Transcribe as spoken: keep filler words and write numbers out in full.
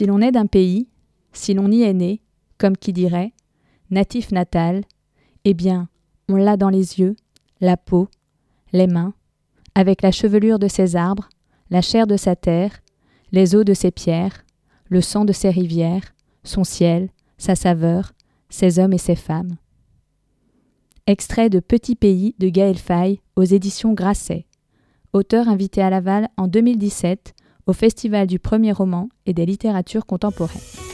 Si l'on est d'un pays, si l'on y est né, comme qui dirait, natif natal, eh bien, on l'a dans les yeux, la peau, les mains, avec la chevelure de ses arbres, la chair de sa terre, les eaux de ses pierres, le sang de ses rivières, son ciel, sa saveur, ses hommes et ses femmes. Extrait de Petit pays de Gaël Faye aux éditions Grasset. Auteur invité à Laval en deux mille dix-sept au Festival du premier roman et des littératures contemporaines.